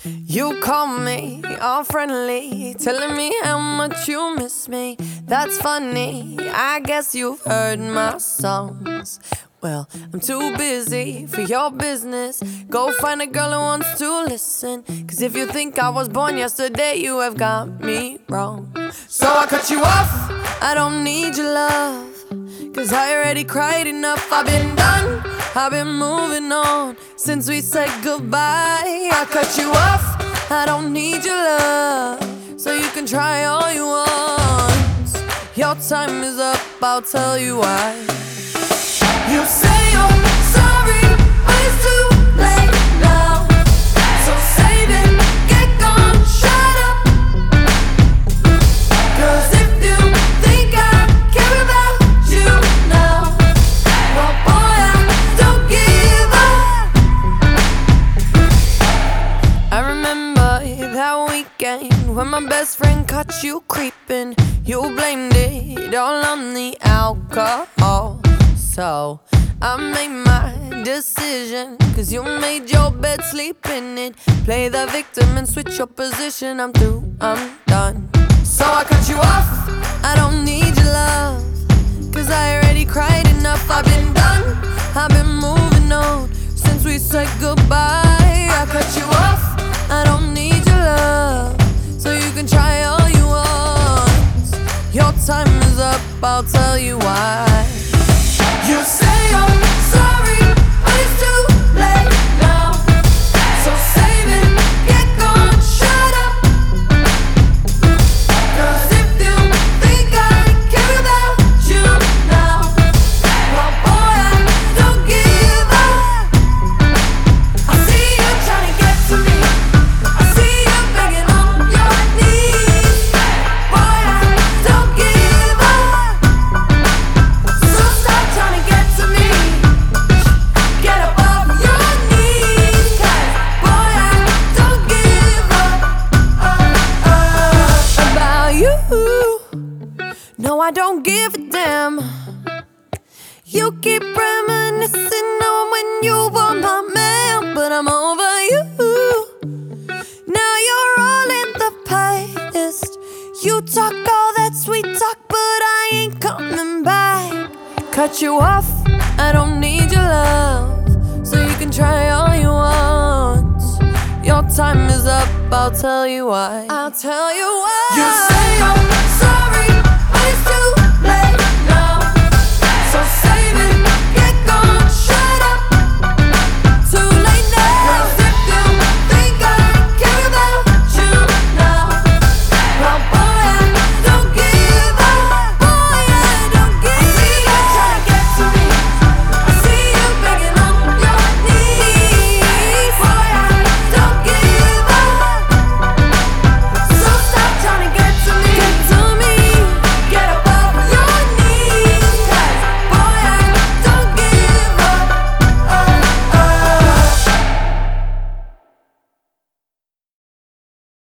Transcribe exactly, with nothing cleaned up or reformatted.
You call me all friendly, telling me how much you miss me. That's funny, I guess you've heard my songs. Well, I'm too busy for your business. Go find a girl who wants to listen. Cause if you think I was born yesterday, you have got me wrong. So I cut you off, I don't need your love. Cause I already cried enough, I've been done, I've been moving on since we said goodbye. I cut you off, I don't need your love. So you can try all you want. Your time is up, I'll tell you why. You say you're sorry, but it's too late now. So save it, get gone, shut up. Cause if you think I care about you now, well boy, I don't give up. I remember that weekend when my best friend caught you creeping. You blamed it all on the alcohol. So I made my decision, cause you made your bed, sleep in it. Play the victim and switch your position. I'm through, I'm done. So I cut you off, I don't need your love. Cause I already cried enough, I've been done, I've been moving on since we said goodbye. I cut you off, I don't need your love. So you can try all you want. Your time is up, I'll tell you why. You say you're sorry, but it's too late now. So save it, get gone, shut up. Cause if you think I care about you now, well boy, I don't give up. I see you trying to get to me, I see you begging on your knees. Boy, I don't give up. So stop trying to get to me, get up off your knees. Cause boy, I don't give up uh, uh, about you. No, I don't give a damn. You keep reminiscing on when you were my man, but I'm over you. Now you're all in the past. You talk all that sweet talk, but I ain't coming back. Cut you off, I don't need your love. So you can try all you want. Your time is up, I'll tell you why. I'll tell you why. You say you're sorry, but it's too late now. So save it,